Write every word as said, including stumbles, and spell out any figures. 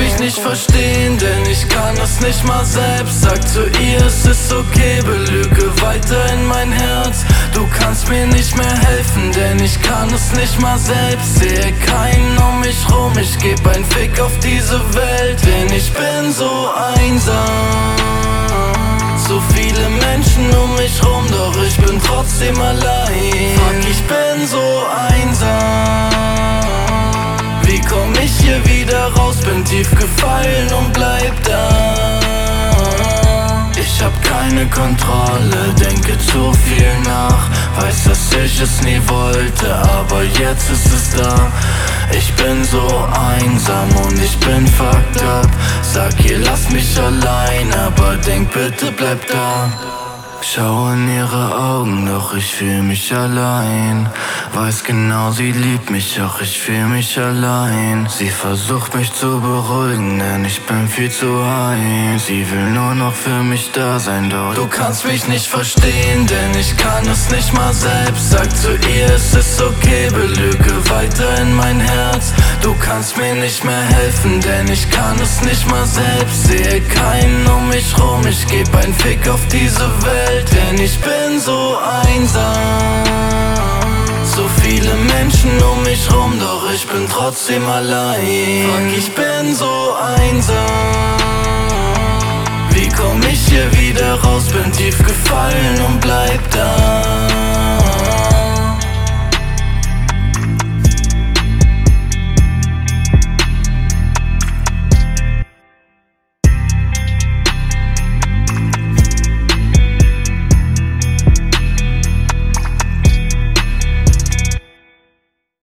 mich nicht verstehen, denn ich kann es nicht mal selbst. Sag zu ihr, es ist okay, belüge weiter in mein Herz. Du kannst mir nicht mehr helfen, denn ich kann es nicht mal selbst. Sehe keinen um mich rum, ich geb ein Fick auf diese Welt, denn ich bin so einsam. So viele Menschen um mich rum, doch ich bin trotzdem allein. Fuck, ich bin so einsam. Wie komm ich hier wieder raus? Bin tief gefallen und bleib da. Ich hab keine Kontrolle, denke zu viel nach. Weiß, dass ich es nie wollte, aber jetzt ist es da. Ich bin so einsam und ich bin fucked up. Sag ihr, lass mich allein, aber denk bitte bleib da. Schau in ihre Augen, doch ich fühl mich allein. Weiß genau, sie liebt mich, doch ich fühl mich allein. Sie versucht mich zu beruhigen, denn ich bin viel zu heiß. Sie will nur noch für mich da sein, doch du kannst mich nicht verstehen, denn ich kann es nicht mal selbst. Sag zu ihr, es ist okay, belüge weiter in mein Herz. Du kannst mir nicht mehr helfen, denn ich kann es nicht mal selbst. Sehe keinen um mich rum, ich geb ein Fick auf diese Welt, denn ich bin so einsam. So viele Menschen um mich rum, doch ich bin trotzdem allein. Fuck, ich bin so einsam. Wie komm ich hier wieder raus? Bin tief gefallen und bleib da.